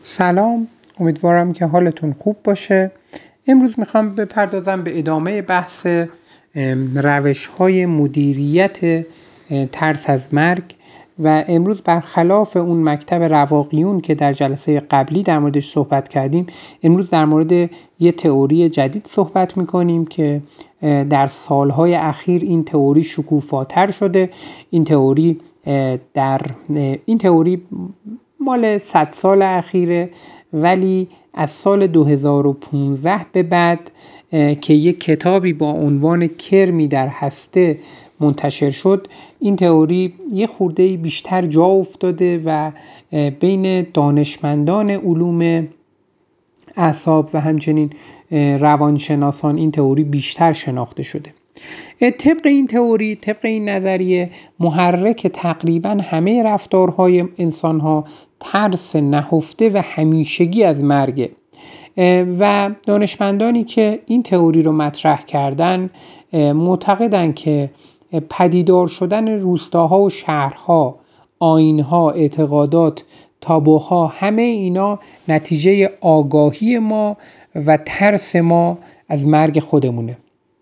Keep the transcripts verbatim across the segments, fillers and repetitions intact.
سلام، امیدوارم که حالتون خوب باشه. امروز میخوام بپردازم به ادامه بحث روش‌های مدیریت ترس از مرگ و امروز برخلاف اون مکتب رواقیون که در جلسه قبلی در موردش صحبت کردیم، امروز در مورد یه تئوری جدید صحبت میکنیم که در سالهای اخیر این تئوری شکوفاتر شده. این تئوری در این تئوری مال صد سال اخیره، ولی از سال دو هزار و پانزده به بعد که یک کتابی با عنوان کرمی در هسته منتشر شد، این تئوری یه خورده بیشتر جا افتاده و بین دانشمندان علوم اعصاب و همچنین روانشناسان این تئوری بیشتر شناخته شده. طبق این تئوری، طبق این نظریه، محرک تقریبا همه رفتارهای انسان‌ها ترس نهفته و همیشگی از مرگه و دانشمندانی که این تئوری رو مطرح کردن معتقدن که پدیدار شدن روستاها و شهرها، آیین‌ها، اعتقادات، تابوها، همه اینا نتیجه آگاهی ما و ترس ما از مرگ خودمونه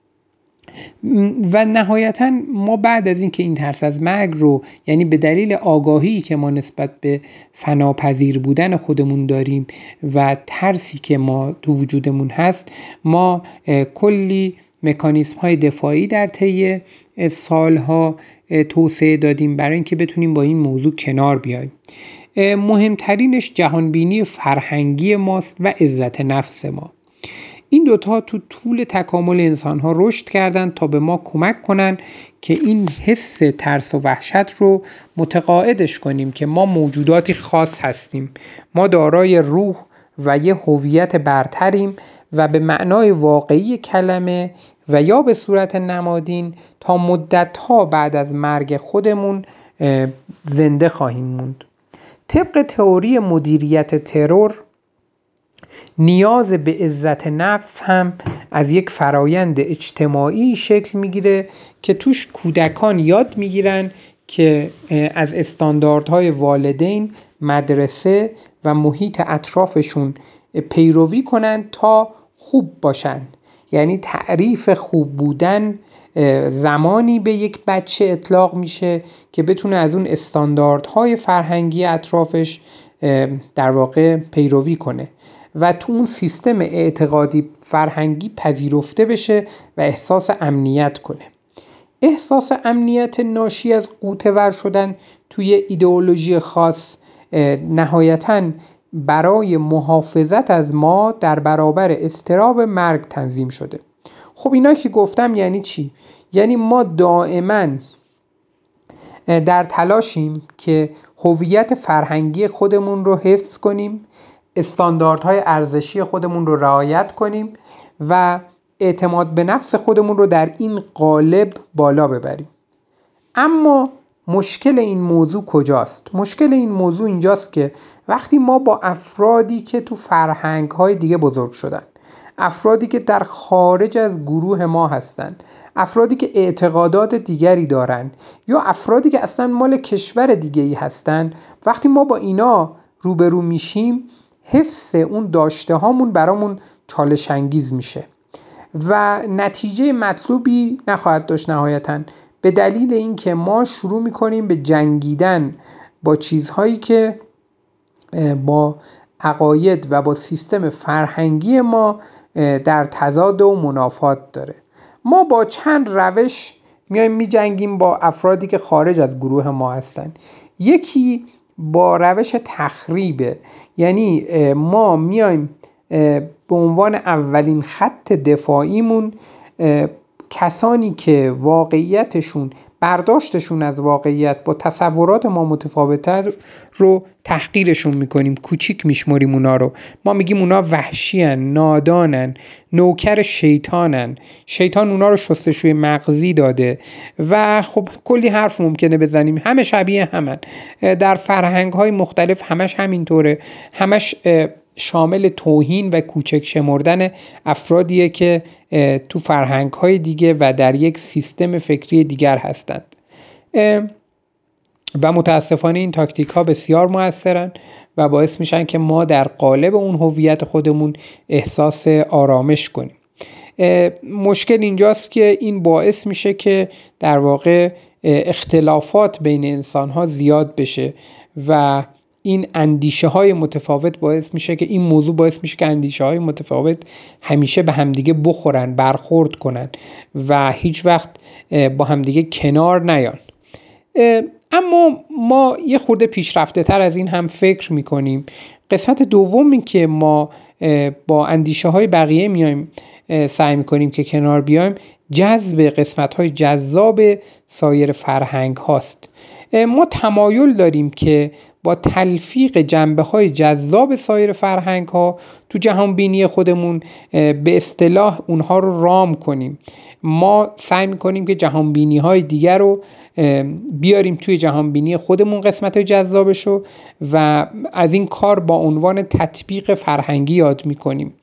و نهایتاً ما بعد از این که این ترس از مرگ رو، یعنی به دلیل آگاهی که ما نسبت به فناپذیر بودن خودمون داریم و ترسی که ما تو وجودمون هست، ما کلی مکانیزم های دفاعی در طی سالها توسعه دادیم برای اینکه بتونیم با این موضوع کنار بیاییم. مهمترینش جهانبینی فرهنگی ماست و عزت نفس ما. این دوتا تو طول تکامل انسان‌ها رشد کردن تا به ما کمک کنن که این حس ترس و وحشت رو متقاعدش کنیم که ما موجوداتی خاص هستیم، ما دارای روح و یه هویت برتریم و به معنای واقعی کلمه و یا به صورت نمادین تا مدت‌ها بعد از مرگ خودمون زنده خواهیم موند. طبق تئوری مدیریت ترور، نیاز به عزت نفس هم از یک فرایند اجتماعی شکل میگیره که توش کودکان یاد میگیرن که از استانداردهای والدین، مدرسه و محیط اطرافشون پیروی کنن تا خوب باشن. یعنی تعریف خوب بودن زمانی به یک بچه اطلاق میشه که بتونه از اون استانداردهای فرهنگی اطرافش در واقع پیروی کنه و تو اون سیستم اعتقادی فرهنگی پذیرفته بشه و احساس امنیت کنه. احساس امنیت ناشی از غوطه‌ور شدن توی ایدئولوژی خاص نهایتاً برای محافظت از ما در برابر اضطراب مرگ تنظیم شده. خب اینا که گفتم یعنی چی؟ یعنی ما دائما در تلاشیم که هویت فرهنگی خودمون رو حفظ کنیم، استانداردهای ارزشی خودمون رو رعایت کنیم و اعتماد به نفس خودمون رو در این قالب بالا ببریم. اما مشکل این موضوع کجاست؟ مشکل این موضوع اینجاست که وقتی ما با افرادی که تو فرهنگ‌های دیگه بزرگ شدن، افرادی که در خارج از گروه ما هستن، افرادی که اعتقادات دیگری دارن یا افرادی که اصلا مال کشور دیگه‌ای هستن، وقتی ما با اینا روبرو میشیم، حفظ اون داشته هامون برامون چالش انگیز میشه و نتیجه مطلوبی نخواهد داشت نهایتاً، به دلیل اینکه ما شروع میکنیم به جنگیدن با چیزهایی که با عقاید و با سیستم فرهنگی ما در تضاد و منافات داره. ما با چند روش میایم میجنگیم با افرادی که خارج از گروه ما هستن. یکی با روش تخریبه، یعنی ما میایم به عنوان اولین خط دفاعیمون کسانی که واقعیتشون، برداشتشون از واقعیت با تصورات ما متفاوت‌تر رو تحقیرشون میکنیم، کوچیک میشمریم اونا رو. ما میگیم اونا وحشی‌ان، نادانن، نوکر شیطانن، شیطان اونا رو شستشوی مغزی داده و خب کلی حرف ممکنه بزنیم، همه شبیه همن. در فرهنگ‌های مختلف همش همینطوره، همش شامل توهین و کوچک شمردن افرادیه که تو فرهنگ‌های دیگه و در یک سیستم فکری دیگر هستند و متاسفانه این تاکتیک‌ها بسیار مؤثرن و باعث میشن که ما در قالب اون هویت خودمون احساس آرامش کنیم. مشکل اینجاست که این باعث میشه که در واقع اختلافات بین انسان‌ها زیاد بشه و این اندیشه های متفاوت باعث میشه که این موضوع باعث میشه که اندیشه های متفاوت همیشه به همدیگه بخورن، برخورد کنن و هیچ وقت با همدیگه کنار نیان. اما ما یه خورده پیشرفته تر از این هم فکر میکنیم. قسمت دومی که ما با اندیشه های بقیه میایم سعی میکنیم که کنار بیایم، جذب قسمت های جذاب سایر فرهنگ هاست. ما تمایل داریم که با تلفیق جنبه‌های جذاب سایر فرهنگ‌ها تو جهان بینی خودمون به اصطلاح اونها رو رام کنیم. ما سعی می‌کنیم که جهان بینی‌های دیگر رو بیاریم توی جهان بینی خودمون، قسمت‌های جذابشو، و از این کار با عنوان تطبیق فرهنگی یاد می‌کنیم.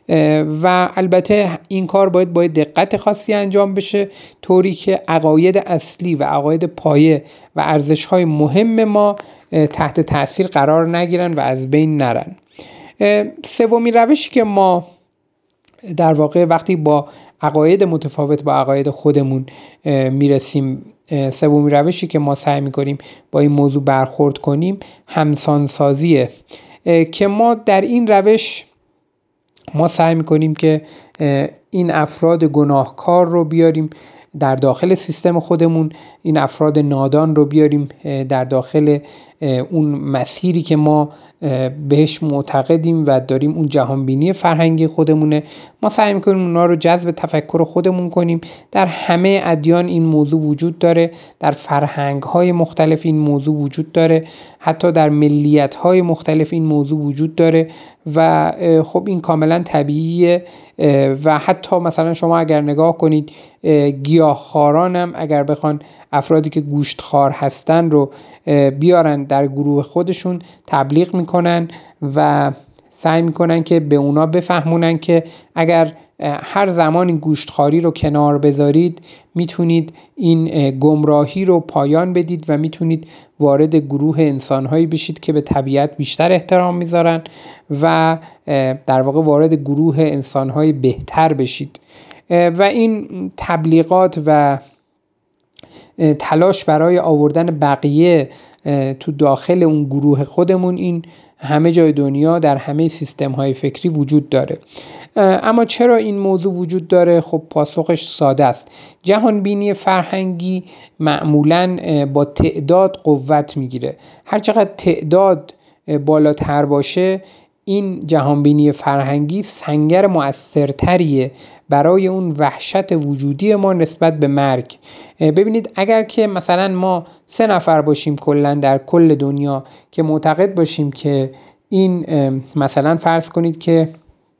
و البته این کار باید باید دقت خاصی انجام بشه، طوری که عقاید اصلی و عقاید پایه و ارزش‌های مهم ما تحت تأثیر قرار نگیرن و از بین نرن. سومین روشی که ما در واقع وقتی با عقاید متفاوت با عقاید خودمون میرسیم، سومین روشی که ما سعی میکنیم با این موضوع برخورد کنیم همسانسازیه، که ما در این روش ما سعی میکنیم که این افراد گناهکار رو بیاریم در داخل سیستم خودمون، این افراد نادان رو بیاریم در داخل اون مسیری که ما بهش معتقدیم و داریم، اون جهانبینی فرهنگی خودمونه. ما سعی میکنیم اونا رو جذب تفکر خودمون کنیم. در همه ادیان این موضوع وجود داره، در فرهنگ‌های مختلف این موضوع وجود داره، حتی در ملیت‌های مختلف این موضوع وجود داره و خب این کاملا طبیعیه. و حتی مثلا شما اگر نگاه کنید، گیاهخواران هم اگر بخوان افرادی که گوشتخوار هستن رو بیارن در گروه خودشون، تبلیغ میکنن و سعی میکنن که به اونا بفهمونن که اگر هر زمان این گوشتخواری رو کنار بذارید میتونید این گمراهی رو پایان بدید و میتونید وارد گروه انسانهایی بشید که به طبیعت بیشتر احترام میذارن و در واقع وارد گروه انسانهای بهتر بشید. و این تبلیغات و تلاش برای آوردن بقیه تو داخل اون گروه خودمون، این همه جای دنیا در همه سیستم های فکری وجود داره. اما چرا این موضوع وجود داره؟ خب پاسخش ساده است. جهان بینی فرهنگی معمولاً با تعداد قوت میگیره. هر چقدر تعداد بالاتر باشه، این جهان بینی فرهنگی سنگر مؤثرتریه برای اون وحشت وجودی ما نسبت به مرگ. ببینید اگر که مثلا ما سه نفر باشیم کلا در کل دنیا که معتقد باشیم که این مثلا فرض کنید که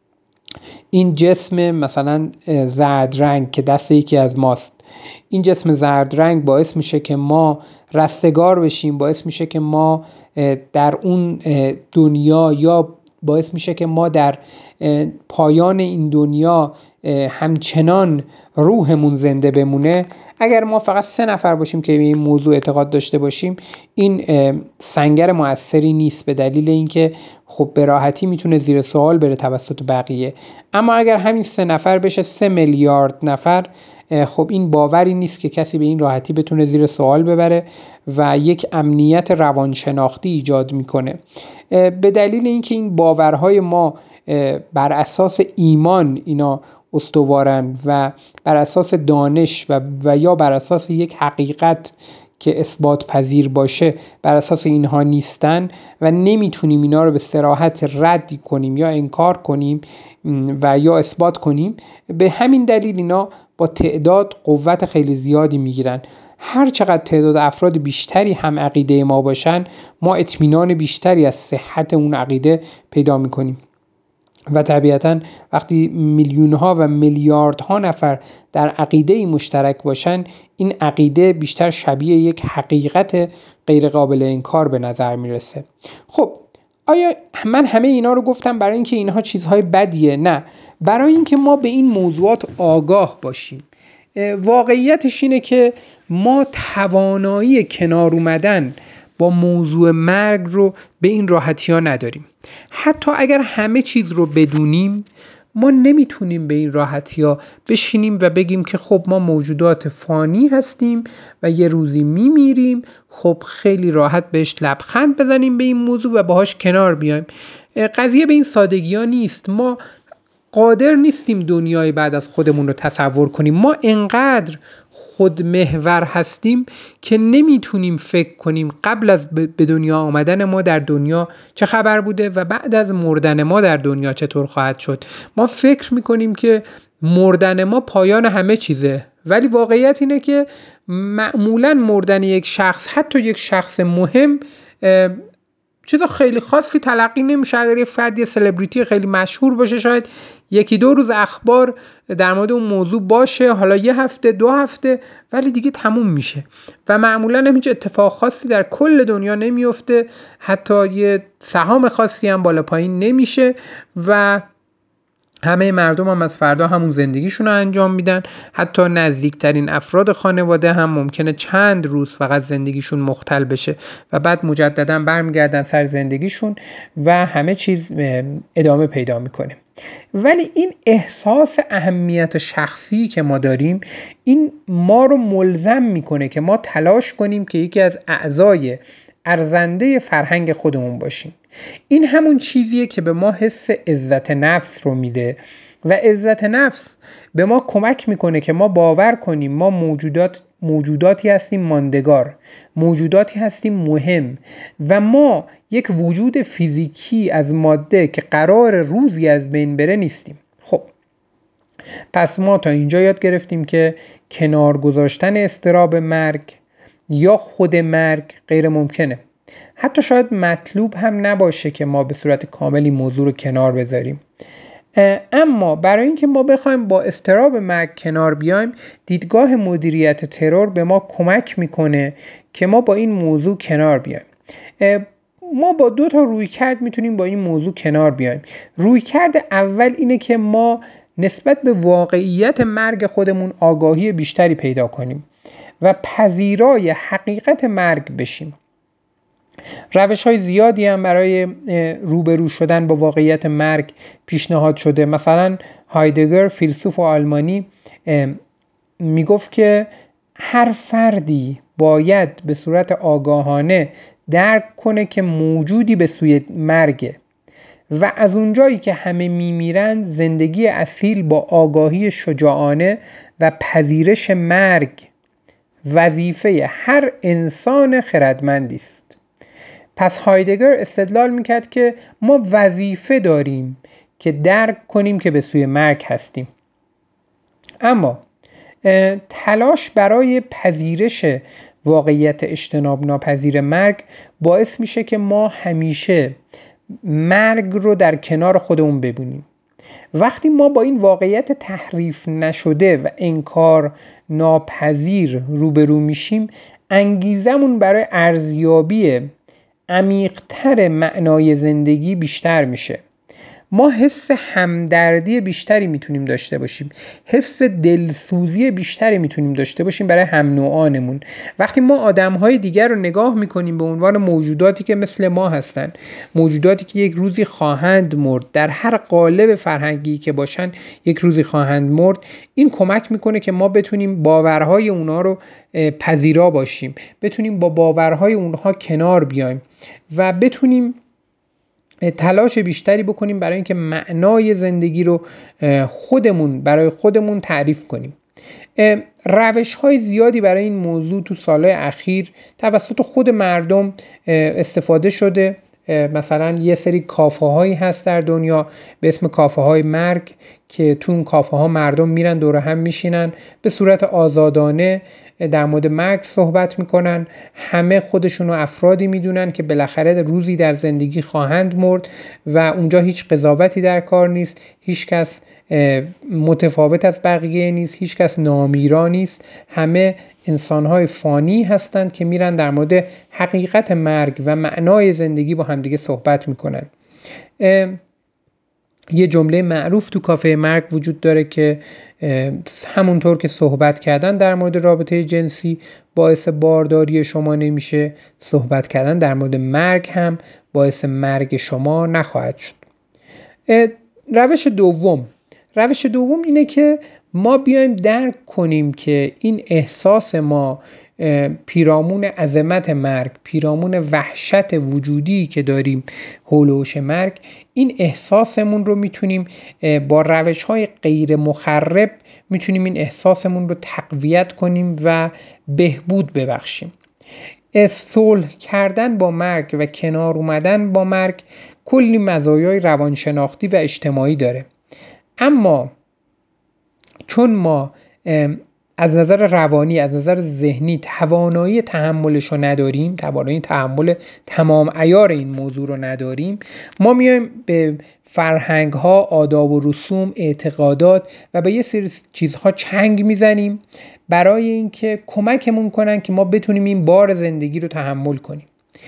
این جسم مثلا زرد رنگ که دست یکی از ماست، این جسم زرد رنگ باعث میشه که ما رستگار بشیم، باعث میشه که ما در اون دنیا، یا باعث میشه که ما در پایان این دنیا همچنان روحمون زنده بمونه. اگر ما فقط سه نفر باشیم که به این موضوع اعتقاد داشته باشیم، این سنگر مؤثری نیست، به دلیل اینکه خب به راحتی میتونه زیر سوال بره توسط بقیه. اما اگر همین سه نفر بشه سه میلیارد نفر، خب این باوری نیست که کسی به این راحتی بتونه زیر سوال ببره و یک امنیت روانشناختی ایجاد میکنه. به دلیل اینکه این باورهای ما بر اساس ایمان اینا استوارن و بر اساس دانش و, و یا بر اساس یک حقیقت که اثبات پذیر باشه، بر اساس اینها نیستن و نمیتونیم اینا رو به صراحت رد کنیم یا انکار کنیم و یا اثبات کنیم. به همین دلیل اینا با تعداد قوت خیلی زیادی میگیرن. هر چقدر تعداد افراد بیشتری هم عقیده ما باشن، ما اطمینان بیشتری از صحت اون عقیده پیدا میکنیم. و طبیعتاً وقتی میلیون‌ها و میلیاردها نفر در عقیده‌ای مشترک باشن، این عقیده بیشتر شبیه یک حقیقت غیر قابل انکار به نظر میرسه. خب آیا من همه اینا رو گفتم برای اینکه اینها چیزهای بدیه؟ نه، برای اینکه ما به این موضوعات آگاه باشیم. واقعیتش اینه که ما توانایی کنار اومدن با موضوع مرگ رو به این راحتی ها نداریم. حتی اگر همه چیز رو بدونیم، ما نمیتونیم به این راحتی ها بشینیم و بگیم که خب ما موجودات فانی هستیم و یه روزی میمیریم، خب خیلی راحت بهش لبخند بزنیم به این موضوع و باهاش کنار بیایم. قضیه به این سادگی ها نیست. ما قادر نیستیم دنیای بعد از خودمون رو تصور کنیم. ما انقدر خودمحور هستیم که نمیتونیم فکر کنیم قبل از به دنیا آمدن ما در دنیا چه خبر بوده و بعد از مردن ما در دنیا چطور خواهد شد. ما فکر میکنیم که مردن ما پایان همه چیزه، ولی واقعیت اینه که معمولاً مردن یک شخص، حتی یک شخص مهم، چیز خیلی خاصی تلقی نمیشه. اگر یه فردی سلبریتی خیلی مشهور باشه، شاید یکی دو روز اخبار در مورد اون موضوع باشه، حالا یه هفته دو هفته، ولی دیگه تموم میشه و معمولا هم هیچ اتفاق خاصی در کل دنیا نمیفته، حتی یه سهام خاصی هم بالا پایین نمیشه و همه مردم هم از فردا همون زندگیشون رو انجام میدن. حتی نزدیکترین افراد خانواده هم ممکنه چند روز فقط زندگیشون مختل بشه و بعد مجددا برمیگردن سر زندگیشون و همه چیز ادامه پیدا میکنه. ولی این احساس اهمیت شخصی که ما داریم، این ما رو ملزم میکنه که ما تلاش کنیم که یکی از اعضای ارزنده فرهنگ خودمون باشیم. این همون چیزیه که به ما حس عزت نفس رو میده و عزت نفس به ما کمک میکنه که ما باور کنیم ما موجودات موجوداتی هستیم ماندگار، موجوداتی هستیم مهم و ما یک وجود فیزیکی از ماده که قرار روزی از بین بره نیستیم. خب پس ما تا اینجا یاد گرفتیم که کنار گذاشتن اضطراب مرگ یا خود مرگ غیر ممکنه. حتی شاید مطلوب هم نباشه که ما به صورت کاملی موضوع رو کنار بذاریم، اما برای اینکه ما بخوایم با اضطراب مرگ کنار بیایم، دیدگاه مدیریت ترور به ما کمک میکنه که ما با این موضوع کنار بیایم. ما با دو تا رویکرد میتونیم با این موضوع کنار بیایم. رویکرد اول اینه که ما نسبت به واقعیت مرگ خودمون آگاهی بیشتری پیدا کنیم و پذیرای حقیقت مرگ بشیم. روش‌های زیادی هم برای روبرو شدن با واقعیت مرگ پیشنهاد شده. مثلا هایدگر، فیلسوف آلمانی، میگفت که هر فردی باید به صورت آگاهانه درک کنه که موجودی به سوی مرگه و از اونجایی که همه میمیرن، زندگی اصیل با آگاهی شجاعانه و پذیرش مرگ وظیفه هر انسان خردمندی است. پس هایدگر استدلال میکرد که ما وظیفه داریم که درک کنیم که به سوی مرگ هستیم، اما تلاش برای پذیرش واقعیت اجتناب ناپذیر مرگ باعث میشه که ما همیشه مرگ رو در کنار خودمون ببینیم. وقتی ما با این واقعیت تحریف نشده و انکار ناپذیر روبرو میشیم، انگیزمون برای ارزیابی عمیق‌تر معنای زندگی بیشتر میشه. ما حس همدردی بیشتری میتونیم داشته باشیم، حس دلسوزی بیشتری میتونیم داشته باشیم برای هم نوعانمون. وقتی ما آدم‌های دیگر رو نگاه میکنیم به عنوان موجوداتی که مثل ما هستن، موجوداتی که یک روزی خواهند مرد، در هر قالب فرهنگی که باشن یک روزی خواهند مرد، این کمک میکنه که ما بتونیم باورهای اونها رو پذیرا باشیم، بتونیم با باورهای اونها کنار بیایم و بتونیم تلاش بیشتری بکنیم برای اینکه معنای زندگی رو خودمون برای خودمون تعریف کنیم. روش‌های زیادی برای این موضوع تو سالهای اخیر توسط خود مردم استفاده شده. مثلا یه سری کافه‌هایی هست در دنیا به اسم کافه‌های مرگ که تو اون کافه‌ها مردم میرن دور هم میشینن، به صورت آزادانه در مورد مرگ صحبت میکنن. همه خودشونو افرادی میدونن که بالاخره روزی در زندگی خواهند مرد و اونجا هیچ قضاوتی در کار نیست، هیچ کس متفاوت از بقیه نیست، هیچ کس نامیرا نیست، همه انسان‌های فانی هستند که میرن در مورد حقیقت مرگ و معنای زندگی با همدیگه صحبت میکنن. یه جمله معروف تو کافه مرگ وجود داره که همونطور که صحبت کردن در مورد رابطه جنسی باعث بارداری شما نمیشه، صحبت کردن در مورد مرگ هم باعث مرگ شما نخواهد شد. روش دوم روش دوم اینه که ما بیایم درک کنیم که این احساس ما پیرامون عظمت مرگ، پیرامون وحشت وجودی که داریم حول و حوش مرگ، این احساسمون رو میتونیم با روش‌های غیر مخرب میتونیم این احساسمون رو تقویت کنیم و بهبود ببخشیم. صلح کردن با مرگ و کنار اومدن با مرگ کلی مزایای روانشناختی و اجتماعی داره، اما چون ما از نظر روانی، از نظر ذهنی توانایی تحملش رو نداریم، توانایی تحمل تمام عیار این موضوع رو نداریم، ما میایم به فرهنگ ها، آداب و رسوم، اعتقادات و به یه سری چیزها چنگ میزنیم برای اینکه کمکمون کنن که ما بتونیم این بار زندگی رو تحمل کنیم.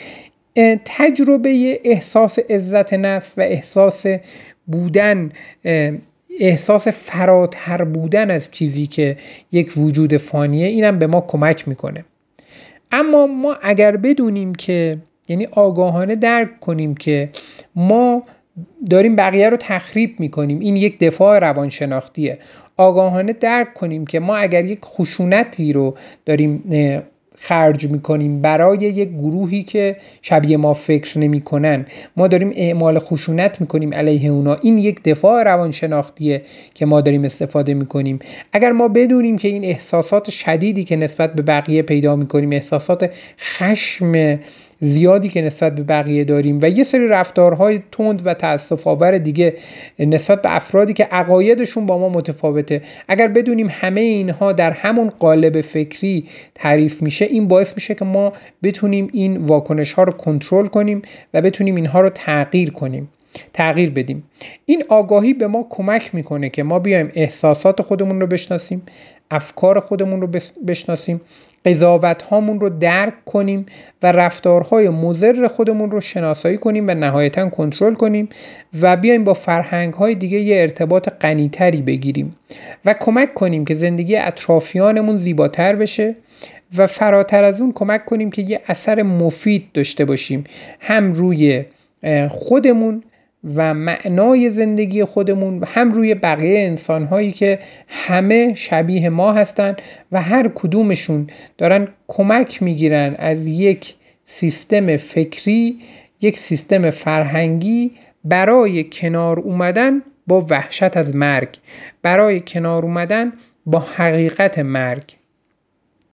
تجربه احساس عزت نفس و احساس بودن، احساس فراتر بودن از چیزی که یک وجود فانیه، اینم به ما کمک میکنه. اما ما اگر بدونیم که، یعنی آگاهانه درک کنیم که ما داریم بقیه رو تخریب میکنیم، این یک دفاع روانشناختیه. آگاهانه درک کنیم که ما اگر یک خشونتی رو داریم خرج میکنیم برای یک گروهی که شبیه ما فکر نمیکنن، ما داریم اعمال خشونت میکنیم علیه اونا، این یک دفاع روانشناختیه که ما داریم استفاده میکنیم. اگر ما بدونیم که این احساسات شدیدی که نسبت به بقیه پیدا میکنیم، احساسات خشم زیادی که نسبت به بقیه داریم و یه سری رفتارهای تند و تأسف آور دیگه نسبت به افرادی که عقایدشون با ما متفاوته، اگر بدونیم همه اینها در همون قالب فکری تعریف میشه، این باعث میشه که ما بتونیم این واکنش ها رو کنترل کنیم و بتونیم اینها رو تغییر کنیم، تغییر بدیم. این آگاهی به ما کمک میکنه که ما بیایم احساسات خودمون رو بشناسیم، افکار خودمون رو بشناسیم، قضاوت هامون رو درک کنیم و رفتارهای مضر خودمون رو شناسایی کنیم و نهایتاً کنترل کنیم و بیایم با فرهنگ های دیگه یه ارتباط غنی‌تری بگیریم و کمک کنیم که زندگی اطرافیانمون زیباتر بشه و فراتر از اون کمک کنیم که یه اثر مفید داشته باشیم، هم روی خودمون و معنای زندگی خودمون، هم روی بقیه انسان‌هایی که همه شبیه ما هستن و هر کدومشون دارن کمک میگیرن از یک سیستم فکری، یک سیستم فرهنگی برای کنار اومدن با وحشت از مرگ، برای کنار اومدن با حقیقت مرگ.